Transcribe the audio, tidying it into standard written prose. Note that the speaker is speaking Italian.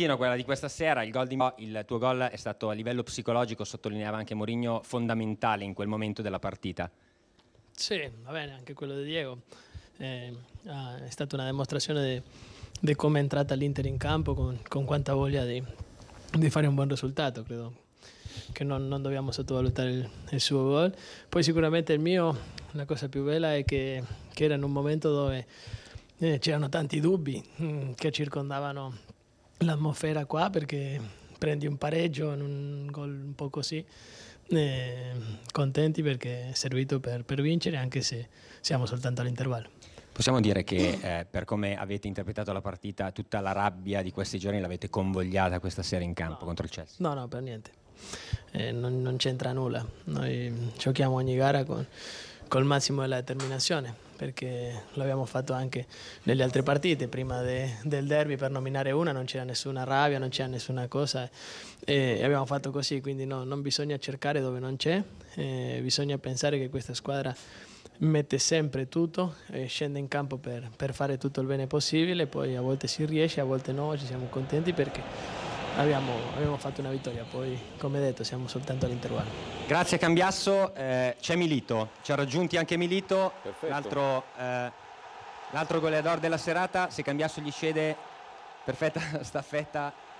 Martino, quella di questa sera, il tuo gol è stato a livello psicologico, sottolineava anche Mourinho, fondamentale in quel momento della partita. Sì, va bene, anche quello di Diego. È stata una dimostrazione di come è entrata l'Inter in campo con quanta voglia di fare un buon risultato. Credo che non dobbiamo sottovalutare il suo gol. Poi sicuramente il mio, la cosa più bella è che era in un momento dove c'erano tanti dubbi che circondavano l'atmosfera qua, perché prendi un pareggio in un gol un po' così, contenti perché è servito per vincere, anche se siamo soltanto all'intervallo. Possiamo dire che per come avete interpretato la partita, tutta la rabbia di questi giorni l'avete convogliata questa sera in campo contro il Chelsea? No, per niente. Non c'entra nulla. Noi giochiamo ogni gara col massimo della determinazione, perché l'abbiamo fatto anche nelle altre partite. Prima del derby, per nominare una, non c'era nessuna rabbia, non c'era nessuna cosa, e abbiamo fatto così. Quindi non bisogna cercare dove non c'è, bisogna pensare che questa squadra mette sempre tutto, scende in campo per fare tutto il bene possibile. Poi a volte si riesce, a volte no, ci siamo contenti perché abbiamo fatto una vittoria. Poi, come detto, siamo soltanto all'intervallo. Grazie Cambiasso. C'è Milito, ci ha raggiunti anche Milito, l'altro goleador della serata. Se Cambiasso gli cede, perfetta staffetta